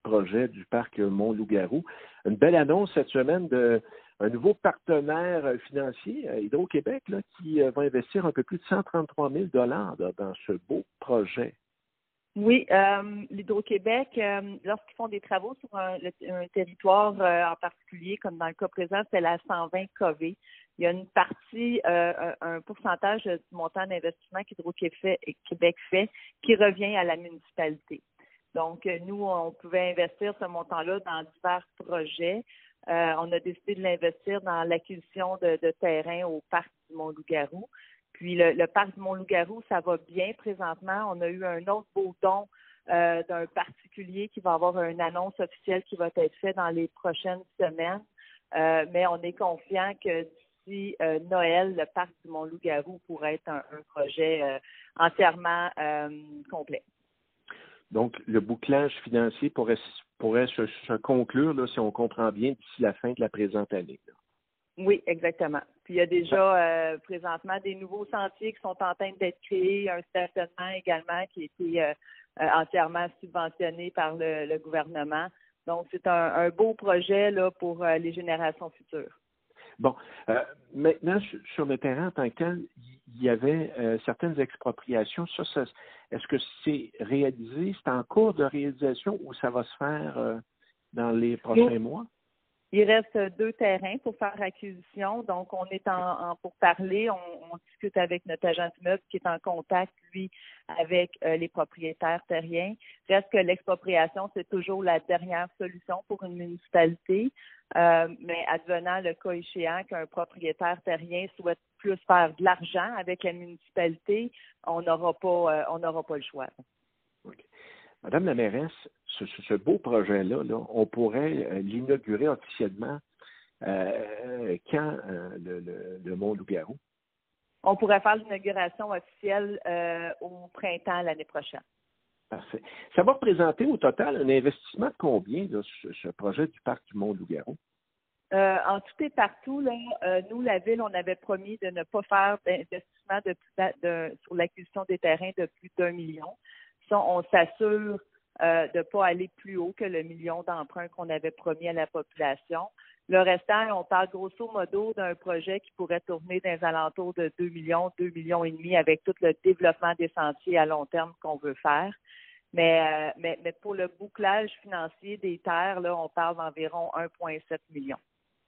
projet du parc Mont-Loup-Garou. Une belle annonce cette semaine d'un nouveau partenaire financier, Hydro-Québec, là, qui va investir un peu plus de 133 000 $ dans ce beau projet. Oui, l'Hydro-Québec, lorsqu'ils font des travaux sur un territoire en particulier, comme dans le cas présent, c'est la 120 KV. Il y a une partie, un pourcentage du montant d'investissement qu'Hydro-Québec fait qui revient à la municipalité. Donc, nous, on pouvait investir ce montant-là dans divers projets. On a décidé de l'investir dans l'acquisition de terrains au parc du Mont-Loup-Garou. Puis le parc du Mont-Loup-Garou, ça va bien présentement. On a eu un autre beau don d'un particulier qui va avoir une annonce officielle qui va être faite dans les prochaines semaines. Mais on est confiant que d'ici Noël, le parc du Mont-Loup-Garou pourrait être un projet entièrement complet. Donc, le bouclage financier pourrait se conclure, là, si on comprend bien, d'ici la fin de la présente année, là. Oui, exactement. Puis il y a déjà présentement des nouveaux sentiers qui sont en train d'être créés, un stationnement également qui a été entièrement subventionné par le gouvernement. Donc, c'est un beau projet là pour les générations futures. Bon, maintenant, sur le terrain en tant que tel, il y avait certaines expropriations. Est-ce que c'est réalisé, c'est en cours de réalisation ou ça va se faire dans les prochains mois? Il reste 2 terrains pour faire acquisition. Donc, on est en pourparlers. On discute avec notre agent d'immeuble qui est en contact, lui, avec les propriétaires terriens. Reste que l'expropriation, c'est toujours la dernière solution pour une municipalité. Mais advenant le cas échéant qu'un propriétaire terrien souhaite plus faire de l'argent avec la municipalité, on n'aura pas le choix. Okay. Madame la mairesse, ce beau projet-là, là, on pourrait l'inaugurer officiellement quand le Mont-Loup-Garou? On pourrait faire l'inauguration officielle au printemps l'année prochaine. Parfait. Ça va représenter au total un investissement de combien, là, ce projet du parc du Mont-Loup-Garou? En tout et partout, là, nous, la Ville, on avait promis de ne pas faire d'investissement sur l'acquisition des terrains de plus d'1 million. Ça, on s'assure de ne pas aller plus haut que le million d'emprunts qu'on avait promis à la population. Le restant, on parle grosso modo d'un projet qui pourrait tourner dans les alentours de 2 millions et demi avec tout le développement des sentiers à long terme qu'on veut faire. Mais pour le bouclage financier des terres, là, on parle d'environ 1,7 million.